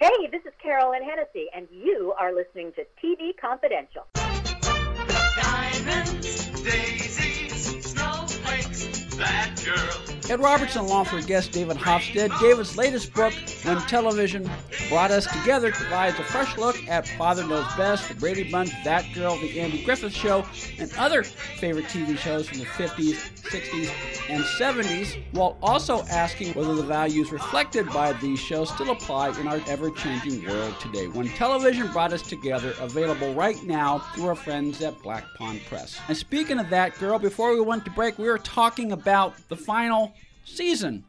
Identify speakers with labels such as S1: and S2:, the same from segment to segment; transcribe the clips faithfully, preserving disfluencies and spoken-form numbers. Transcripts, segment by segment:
S1: Hey, this is Carolyn Hennessy, and you are listening to T V Confidential.
S2: Diamonds, daisies, snowflakes, that girl.
S3: Ed Robertson along for guest David Hofstede. David's latest book, When Television Brought Us Together, provides a fresh look at Father Knows Best, The Brady Bunch, That Girl, The Andy Griffith Show, and other favorite T V shows from the fifties, sixties, and seventies, while also asking whether the values reflected by these shows still apply in our ever-changing world today. When Television Brought Us Together, available right now through our friends at Black Pond Press. And speaking of That Girl, before we went to break, we were talking about the final season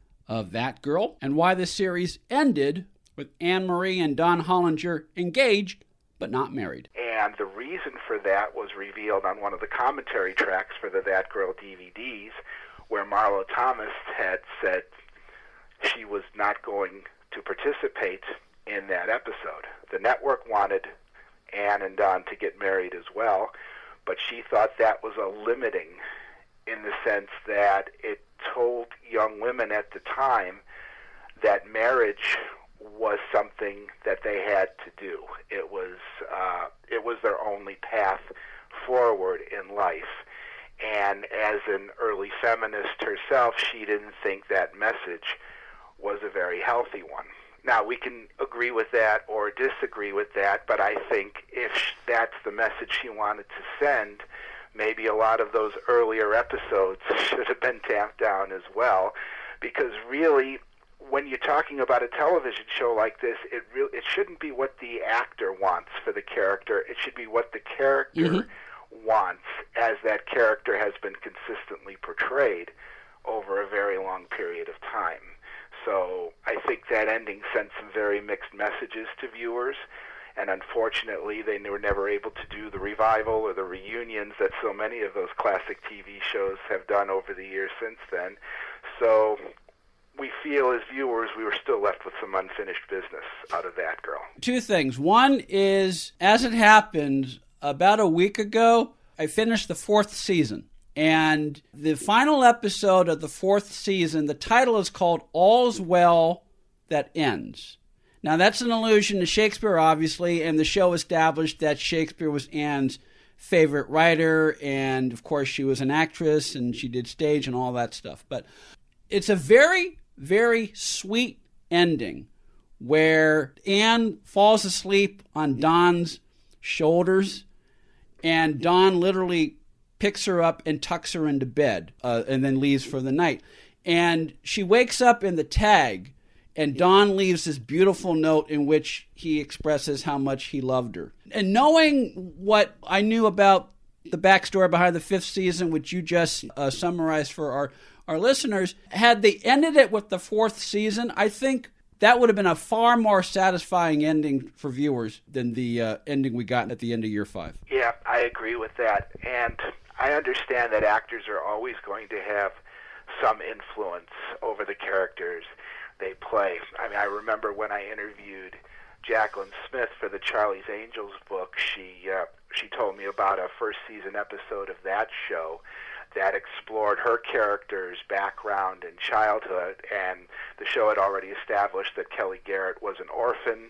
S3: of That Girl and why the series ended with Anne Marie and Don Hollinger engaged but not married.
S4: And the reason for that was revealed on one of the commentary tracks for the That Girl D V Ds, where Marlo Thomas had said she was not going to participate in that episode. The network wanted Anne and Don to get married as well, but she thought that was a limiting in the sense that it told young women at the time that marriage was something that they had to do. It was uh, it was their only path forward in life. And as an early feminist herself, she didn't think that message was a very healthy one. Now, we can agree with that or disagree with that, but I think if that's the message she wanted to send, maybe a lot of those earlier episodes should have been tamped down as well, because really, when you're talking about a television show like this, it re- it shouldn't be what the actor wants for the character. It should be what the character mm-hmm. wants, as that character has been consistently portrayed over a very long period of time. So I think that ending sent some very mixed messages to viewers, and unfortunately they were never able to do the revival or the reunions that so many of those classic T V shows have done over the years since then. So we feel as viewers we were still left with some unfinished business out of That Girl.
S3: Two things. One is, as it happened, about a week ago, I finished the fourth season. And the final episode of the fourth season, the title is called All's Well That Ends. Now, that's an allusion to Shakespeare, obviously, and the show established that Shakespeare was Anne's favorite writer, and, of course, she was an actress, and she did stage and all that stuff. But it's a very, very sweet ending where Anne falls asleep on Don's shoulders, and Don literally picks her up and tucks her into bed, uh, and then leaves for the night. And she wakes up in the tag, and Don leaves this beautiful note in which he expresses how much he loved her. And knowing what I knew about the backstory behind the fifth season, which you just uh, summarized for our, our listeners, had they ended it with the fourth season, I think that would have been a far more satisfying ending for viewers than the uh, ending we got at the end of year five.
S4: Yeah, I agree with that. And I understand that actors are always going to have some influence over the characters they play. I mean, I remember when I interviewed Jacqueline Smith for the Charlie's Angels book, she uh, she told me about a first season episode of that show that explored her character's background and childhood, and the show had already established that Kelly Garrett was an orphan,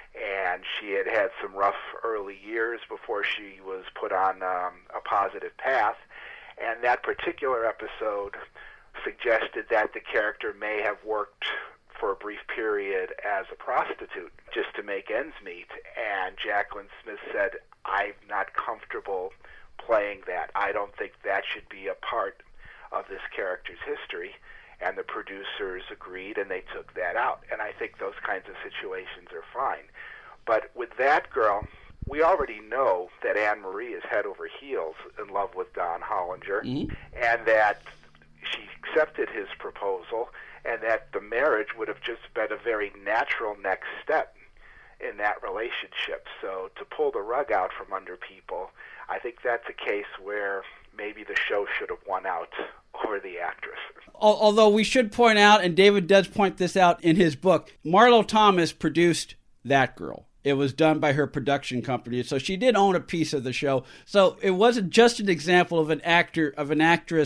S4: and she had had some rough early years before she was put on um, a positive path. And that particular episode suggested that the character may have worked for a brief period as a prostitute just to make ends meet. And Jacqueline Smith said, I'm not comfortable playing that. I don't think that should be a part of this character's history. And the producers agreed, and they took that out. And I think those kinds of situations are fine. But with That Girl, we already know that Anne Marie is head over heels in love with Don Hollinger, mm-hmm. and that she accepted his proposal, and that the marriage would have just been a very natural next step in that relationship. So to pull the rug out from under people, I think that's a case where maybe the show should have won out over the actress.
S3: Although we should point out, and David does point this out in his book, Marlo Thomas produced That Girl. It was done by her production company, so she did own a piece of the show. So it wasn't just an example of an actor, of an actress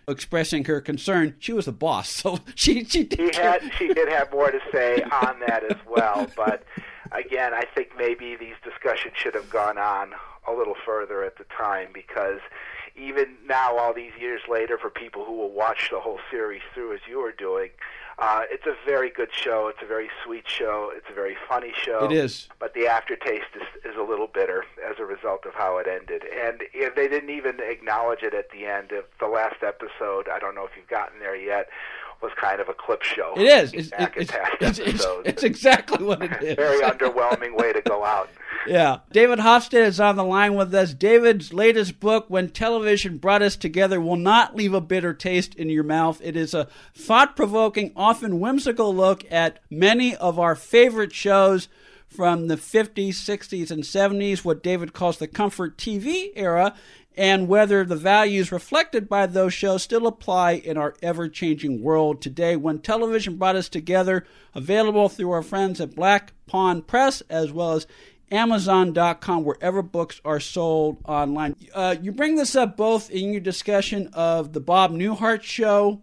S3: expressing her concern. She was the boss, so she she did,
S4: She had she did have more to say on that as well. But again, I think maybe these discussions should have gone on a little further at the time, because even now, all these years later, for people who will watch the whole series through as you are doing, uh, it's a very good show. It's a very sweet show. It's a very funny show.
S3: It is.
S4: But the aftertaste is, is a little bitter as a result of how it ended. And if they didn't even acknowledge it at the end of the last episode. I don't know if you've gotten there yet. Was kind of a clip show.
S3: It is. It's,
S4: back
S3: it's,
S4: in past
S3: it's, it's,
S4: episodes.
S3: it's exactly what it is.
S4: Very underwhelming way to go out.
S3: Yeah. David Hofstede is on the line with us. David's latest book, When Television Brought Us Together, will not leave a bitter taste in your mouth. It is a thought-provoking, often whimsical look at many of our favorite shows from the fifties, sixties, and seventies, what David calls the comfort T V era, and whether the values reflected by those shows still apply in our ever-changing world today. When Television Brought Us Together, available through our friends at Black Pawn Press, as well as Amazon dot com, wherever books are sold online. Uh, you bring this up both in your discussion of the Bob Newhart Show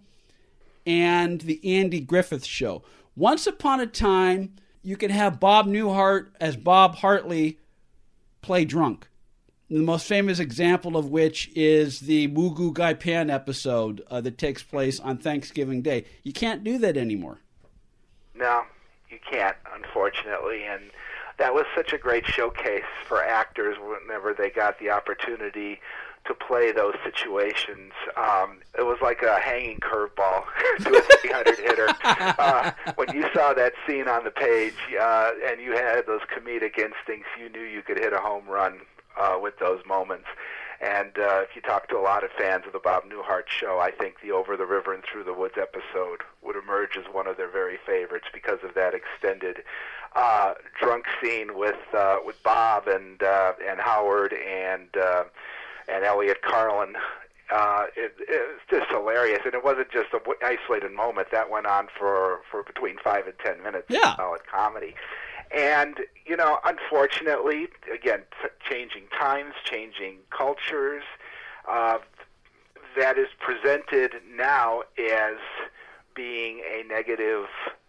S3: and the Andy Griffith Show. Once upon a time, you could have Bob Newhart as Bob Hartley play drunk. The most famous example of which is the Mugu Gai Pan episode uh, that takes place on Thanksgiving Day. You can't do that anymore.
S4: No, you can't, unfortunately. And that was such a great showcase for actors whenever they got the opportunity to play those situations. Um, it was like a hanging curveball to a three hundred hitter. Uh, when you saw that scene on the page uh, and you had those comedic instincts, you knew you could hit a home run Uh, with those moments. And uh, if you talk to a lot of fans of the Bob Newhart Show, I think the Over the River and Through the Woods episode would emerge as one of their very favorites because of that extended uh, drunk scene with uh, with Bob and uh, and Howard and uh, and Elliot Carlin. Uh, it, it's just hilarious, and it wasn't just an isolated moment. That went on for, for between five and ten minutes.
S3: Yeah.
S4: Of solid comedy. And, you know, unfortunately, again, t- changing times, changing cultures, uh, that is presented now as being a negative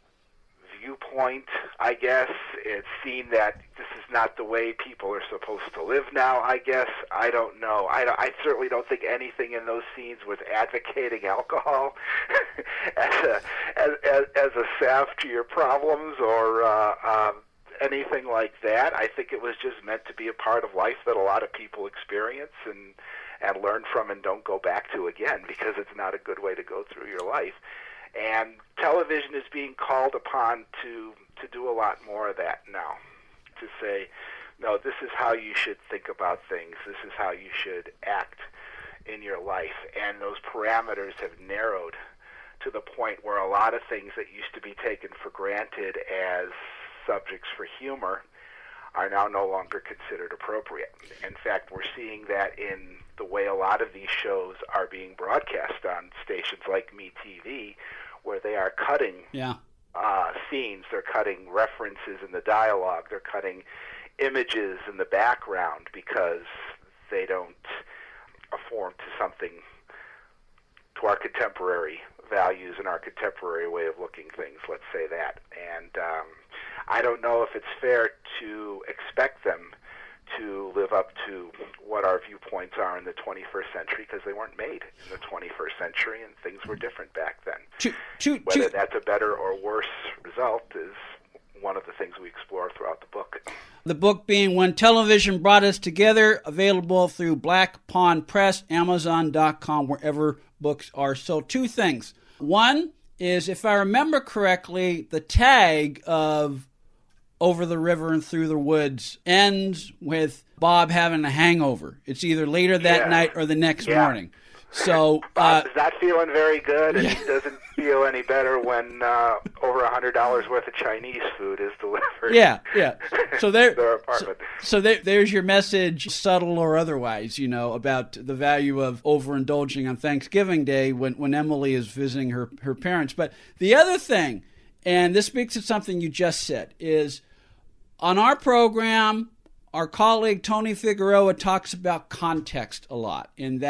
S4: viewpoint, I guess. It's seen that this is not the way people are supposed to live now, I guess. I don't know. I, don't, I certainly don't think anything in those scenes was advocating alcohol as, a, as, as, as a salve to your problems or uh, um, anything like that. I think it was just meant to be a part of life that a lot of people experience and, and learn from and don't go back to again, because it's not a good way to go through your life. And television is being called upon to to do a lot more of that now, to say, no, this is how you should think about things. This is how you should act in your life. And those parameters have narrowed to the point where a lot of things that used to be taken for granted as subjects for humor are now no longer considered appropriate. In fact, we're seeing that in the way a lot of these shows are being broadcast on stations like MeTV, where they are cutting
S3: Yeah.
S4: uh, scenes, they're cutting references in the dialogue, they're cutting images in the background because they don't conform to something, to our contemporary values and our contemporary way of looking things, let's say that. And um, I don't know if it's fair to expect them to live up to what our viewpoints are in the twenty-first century, because they weren't made in the twenty-first century and things were different back then.
S3: Choo, choo,
S4: Whether
S3: choo.
S4: that's a better or worse result is one of the things we explore throughout the book.
S3: The book being When Television Brought Us Together, available through Black Pawn Press, Amazon dot com, wherever books are sold. Two things. One is, if I remember correctly, the tag of Over the River and Through the Woods ends with Bob having a hangover. It's either later that
S4: Yeah.
S3: night or the next
S4: Yeah.
S3: morning. So,
S4: Bob
S3: uh,
S4: is not feeling very good, and he doesn't feel any better when uh, over one hundred dollars worth of Chinese food is delivered.
S3: yeah, yeah. So there,
S4: Their
S3: so,
S4: apartment.
S3: so there, there's your message, subtle or otherwise, you know, about the value of overindulging on Thanksgiving Day when, when Emily is visiting her, her parents. But the other thing, and this speaks to something you just said, is on our program, our colleague Tony Figueroa talks about context a lot, in that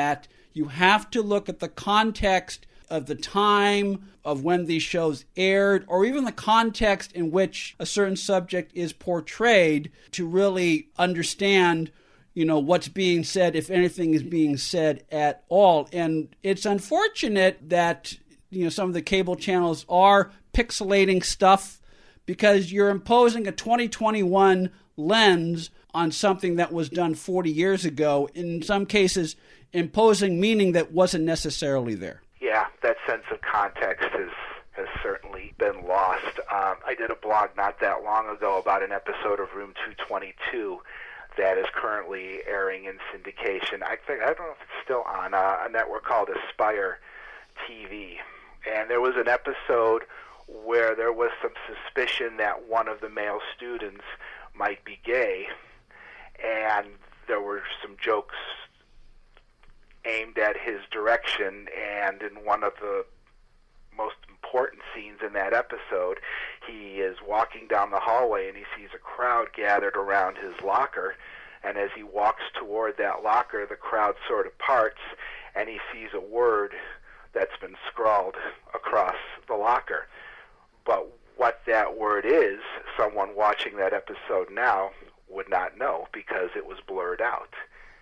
S3: You have to look at the context of the time of when these shows aired, or even the context in which a certain subject is portrayed to really understand, you know, what's being said, if anything is being said at all. And it's unfortunate that, you know, some of the cable channels are pixelating stuff because you're imposing a twenty twenty-one lens on something that was done forty years ago, in some cases imposing meaning that wasn't necessarily there.
S4: Yeah, that sense of context has, has certainly been lost. Um, I did a blog not that long ago about an episode of Room two twenty-two that is currently airing in syndication. I think I don't know if it's still on a, a network called Aspire T V. And there was an episode where there was some suspicion that one of the male students might be gay, and there were some jokes aimed at his direction, and in one of the most important scenes in that episode, he is walking down the hallway and he sees a crowd gathered around his locker, and as he walks toward that locker, the crowd sort of parts, and he sees a word that's been scrawled across the locker. But what that word is, someone watching that episode now would not know because it was blurred out.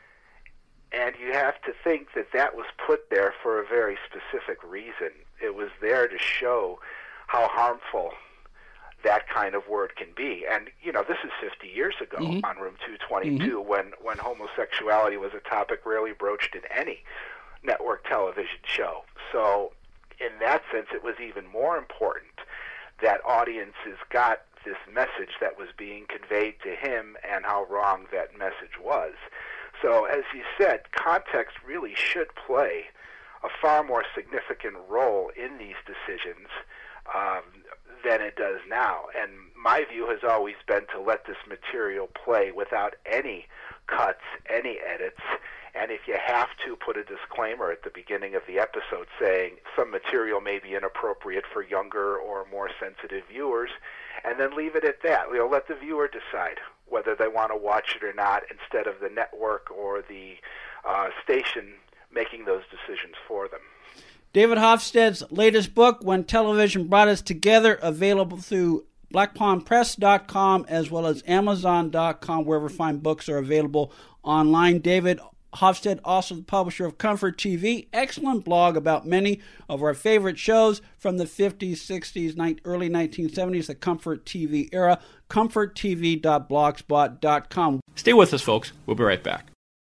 S4: And you have to think that that was put there for a very specific reason. It was there to show how harmful that kind of word can be. And, you know, this is fifty years ago mm-hmm. on Room two twenty-two mm-hmm. when, when homosexuality was a topic rarely broached in any network television show. So in that sense, it was even more important that audiences got this message that was being conveyed to him and how wrong that message was. So, as you said, context really should play a far more significant role in these decisions um, than it does now. And my view has always been to let this material play without any cuts, any edits, and if you have to, put a disclaimer at the beginning of the episode saying some material may be inappropriate for younger or more sensitive viewers, and then leave it at that. You know, let the viewer decide whether they want to watch it or not, instead of the network or the uh, station making those decisions for them.
S3: David Hofstad's latest book, When Television Brought Us Together, available through black pawn press dot com as well as amazon dot com, wherever fine books are available online. David Hofstad, also the publisher of Comfort T V, excellent blog about many of our favorite shows from the fifties, sixties, early nineteen seventies, the Comfort T V era, comfort t v dot blogspot dot com.
S5: Stay with us, folks. We'll be right back.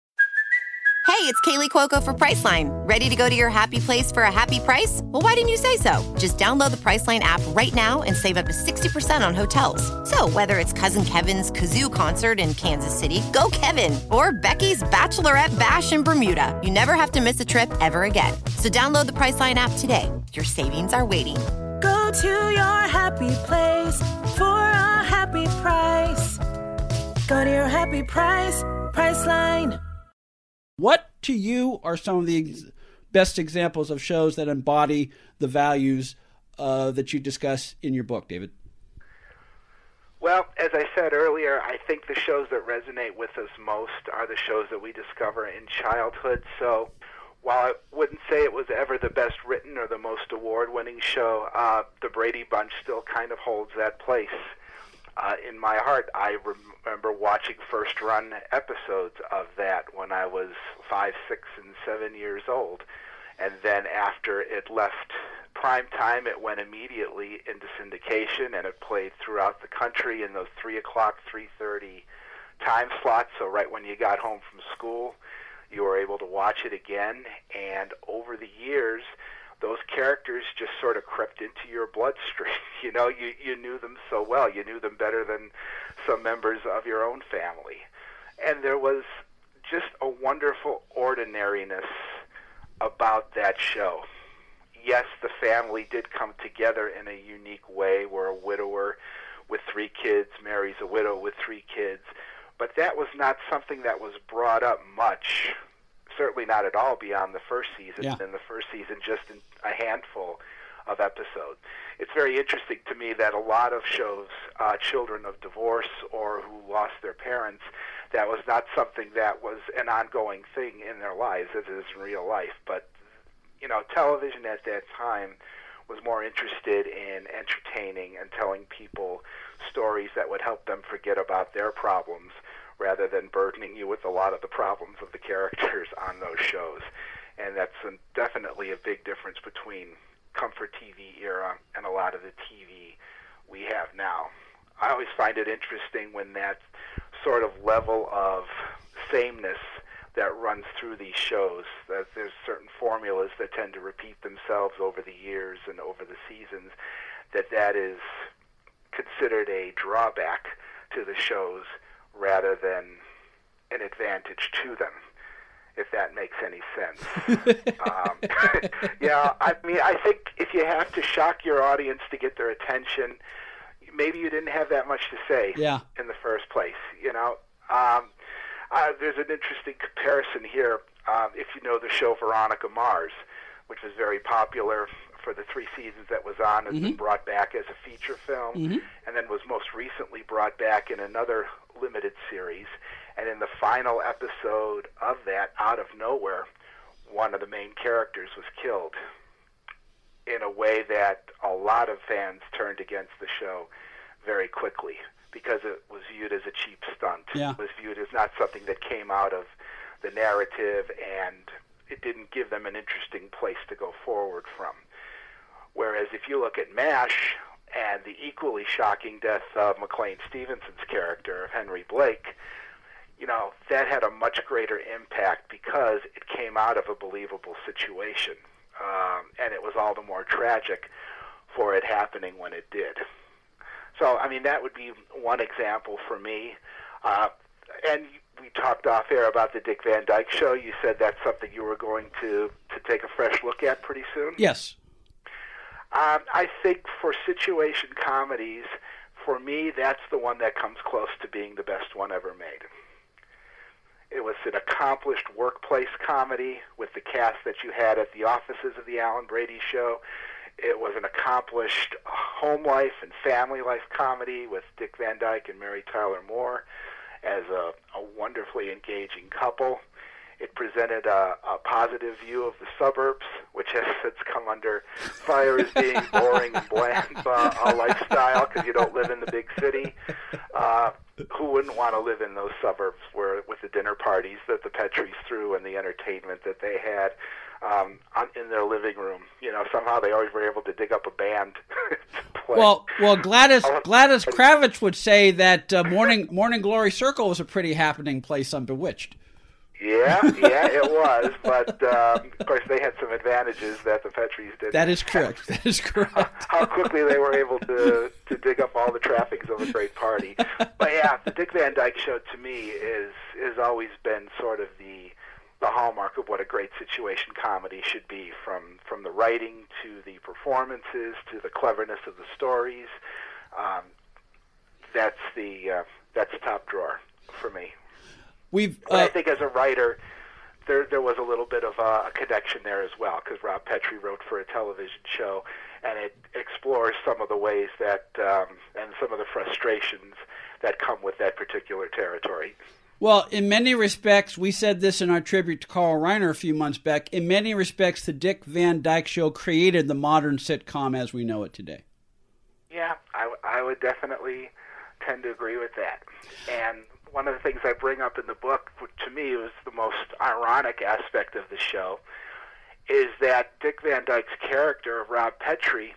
S6: Hey, it's Kaylee Cuoco for Priceline. Ready to go to your happy place for a happy price? Well, why didn't you say so? Just download the Priceline app right now and save up to sixty percent on hotels. So whether it's Cousin Kevin's Kazoo Concert in Kansas City, go Kevin, or Becky's Bachelorette Bash in Bermuda, you never have to miss a trip ever again. So download the Priceline app today. Your savings are waiting.
S7: Go to your happy place for a happy price. Go to your happy price, Priceline.
S3: What to you are some of the ex- best examples of shows that embody the values uh, that you discuss in your book, David?
S4: Well, as I said earlier, I think the shows that resonate with us most are the shows that we discover in childhood. So while I wouldn't say it was ever the best written or the most award-winning show, uh, The Brady Bunch still kind of holds that place. Uh, in my heart, I remember watching first-run episodes of that when I was five, six, and seven years old. And then after it left prime time, it went immediately into syndication, and it played throughout the country in those three o'clock, three thirty time slots. So right when you got home from school, you were able to watch it again. And over the years, those characters just sort of crept into your bloodstream. You know, you, you knew them so well. You knew them better than some members of your own family. And there was just a wonderful ordinariness about that show. Yes, the family did come together in a unique way, where a widower with three kids marries a widow with three kids. But that was not something that was brought up much, certainly not at all beyond the first season.
S3: Yeah.
S4: In the first season, just in a handful of episodes. It's very interesting to me that a lot of shows, uh, children of divorce or who lost their parents, that was not something that was an ongoing thing in their lives as it is in real life. But, you know, television at that time was more interested in entertaining and telling people stories that would help them forget about their problems rather than burdening you with a lot of the problems of the characters on those shows. And that's a, definitely a big difference between comfort T V era and a lot of the T V we have now. I always find it interesting when that sort of level of sameness that runs through these shows, that there's certain formulas that tend to repeat themselves over the years and over the seasons, that that is considered a drawback to the shows rather than an advantage to them, if that makes any sense. um, yeah, I mean, I think if you have to shock your audience to get their attention, maybe you didn't have that much to say
S3: yeah.
S4: in the first place. You know, um, uh, there's an interesting comparison here. Um, if you know the show Veronica Mars, which was very popular for the three seasons that was on, has mm-hmm. been brought back as a feature film, mm-hmm. and then was most recently brought back in another limited series. And in the final episode of that, out of nowhere, one of the main characters was killed in a way that a lot of fans turned against the show very quickly because it was viewed as a cheap stunt.
S3: Yeah.
S4: It was viewed as not something that came out of the narrative, and it didn't give them an interesting place to go forward from. Whereas if you look at MASH and the equally shocking death of McLean Stevenson's character, of Henry Blake, you know, that had a much greater impact because it came out of a believable situation. Um, and it was all the more tragic for it happening when it did. So, I mean, that would be one example for me. Uh, and we talked off air about the Dick Van Dyke Show. You said that's something you were going to, to take a fresh look at pretty soon?
S3: Yes.
S4: Um, I think for situation comedies, for me, that's the one that comes close to being the best one ever made. It was an accomplished workplace comedy with the cast that you had at the offices of the Alan Brady Show. It was an accomplished home life and family life comedy with Dick Van Dyke and Mary Tyler Moore as a, a wonderfully engaging couple. It presented a, a positive view of the suburbs, which has since come under fire as being boring and bland uh, a lifestyle because you don't live in the big city. Uh, who wouldn't want to live in those suburbs where, with the dinner parties that the Petrys threw and the entertainment that they had um, on, in their living room? You know, somehow they always were able to dig up a band to play.
S3: Well, well, Gladys Gladys Kravitz would say that uh, Morning Morning Glory Circle was a pretty happening place on Bewitched.
S4: Yeah, yeah, it was, but um, of course they had some advantages that the Petrys didn't.
S3: That is correct. That is correct.
S4: How quickly they were able to to dig up all the trappings of a great party. But yeah, the Dick Van Dyke Show to me is has always been sort of the the hallmark of what a great situation comedy should be, from from the writing to the performances to the cleverness of the stories. Um, that's the uh, that's top drawer for me.
S3: We've, uh,
S4: but I think as a writer, there there was a little bit of a, a connection there as well, because Rob Petrie wrote for a television show, and it explores some of the ways that um, and some of the frustrations that come with that particular territory.
S3: Well, in many respects, we said this in our tribute to Carl Reiner a few months back, in many respects, the Dick Van Dyke Show created the modern sitcom as we know it today.
S4: Yeah, I, I would definitely tend to agree with that. And one of the things I bring up in the book, which to me was the most ironic aspect of the show, is that Dick Van Dyke's character of Rob Petrie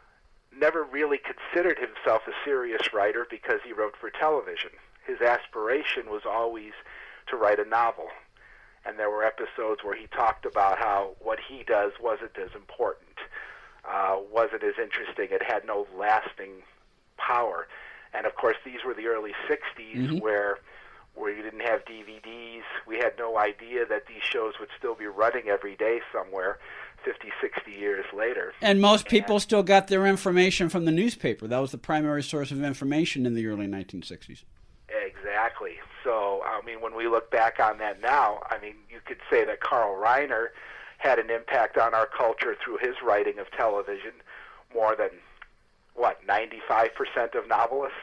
S4: never really considered himself a serious writer because he wrote for television. His aspiration was always to write a novel. And there were episodes where he talked about how what he does wasn't as important, uh, wasn't as interesting, it had no lasting power. And, of course, these were the early sixties mm-hmm. where where you didn't have D V Ds. We had no idea that these shows would still be running every day somewhere fifty, sixty years later.
S3: And most people and, still got their information from the newspaper. That was the primary source of information in the early nineteen sixties.
S4: Exactly. So, I mean, when we look back on that now, I mean, you could say that Carl Reiner had an impact on our culture through his writing of television more than what, ninety-five percent of novelists?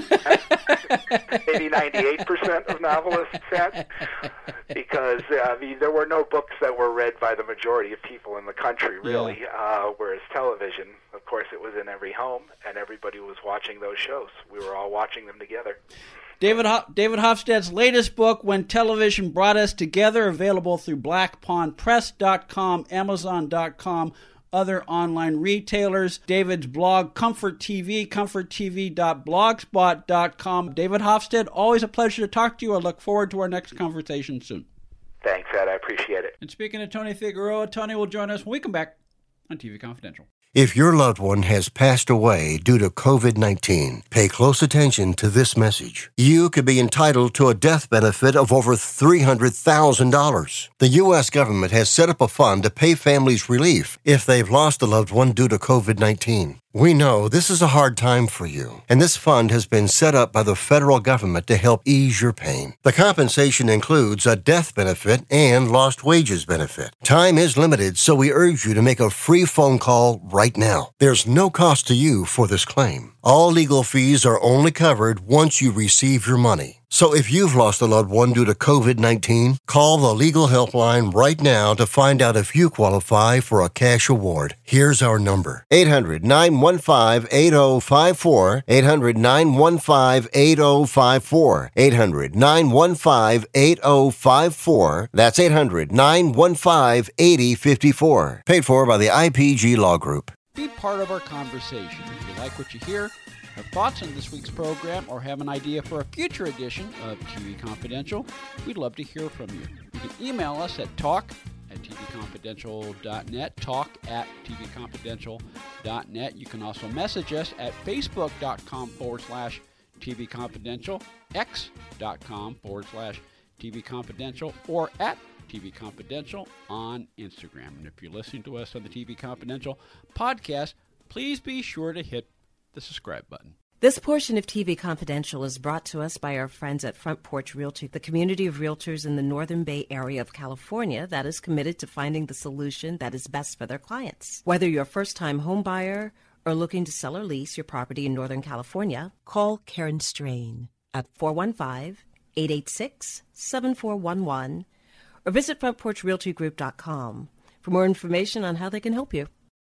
S4: Maybe ninety-eight percent of novelists said. Because, uh, I mean, there were no books that were read by the majority of people in the country, really. Yeah. Uh, whereas television, of course, it was in every home, and everybody was watching those shows. We were all watching them together.
S3: David Ho- David Hofstad's latest book, When Television Brought Us Together, available through black pond press dot com, amazon dot com, other online retailers. David's blog, Comfort T V, comfort t v dot blogspot dot com. David Hofstad, always a pleasure to talk to you. I look forward to our next conversation soon.
S4: Thanks, Ed. I appreciate it.
S3: And speaking of Tony Figueroa, Tony will join us when we come back on T V Confidential.
S8: If your loved one has passed away due to covid nineteen, pay close attention to this message. You could be entitled to a death benefit of over three hundred thousand dollars. The U S government has set up a fund to pay families relief if they've lost a loved one due to covid nineteen. We know this is a hard time for you, and this fund has been set up by the federal government to help ease your pain. The compensation includes a death benefit and lost wages benefit. Time is limited, so we urge you to make a free phone call right now. There's no cost to you for this claim. All legal fees are only covered once you receive your money. So if you've lost a loved one due to covid nineteen, call the legal helpline right now to find out if you qualify for a cash award. Here's our number. eight hundred, nine one five, eight oh five four. eight hundred, nine one five, eight oh five four. eight hundred, nine one five, eight oh five four. That's eight hundred, nine one five, eight oh five four. Paid for by the I P G Law Group.
S3: Be part of our conversation. If you like what you hear, have thoughts on this week's program, or have an idea for a future edition of T V Confidential, we'd love to hear from you. You can email us at talk at t v confidential dot net, talk at t v confidential dot net. You can also message us at facebook.com forward slash tvconfidential, x.com forward slash tvconfidential, or at T V Confidential on Instagram. And if you're listening to us on the T V Confidential podcast, please be sure to hit the subscribe button.
S9: This portion of T V Confidential is brought to us by our friends at Front Porch Realty, the community of realtors in the Northern Bay area of California that is committed to finding the solution that is best for their clients. Whether you're a first-time home buyer or looking to sell or lease your property in Northern California, call Karen Strain at four one five, eight eight six, seven four one one or visit front porch realty group dot com for more information on how they can help you.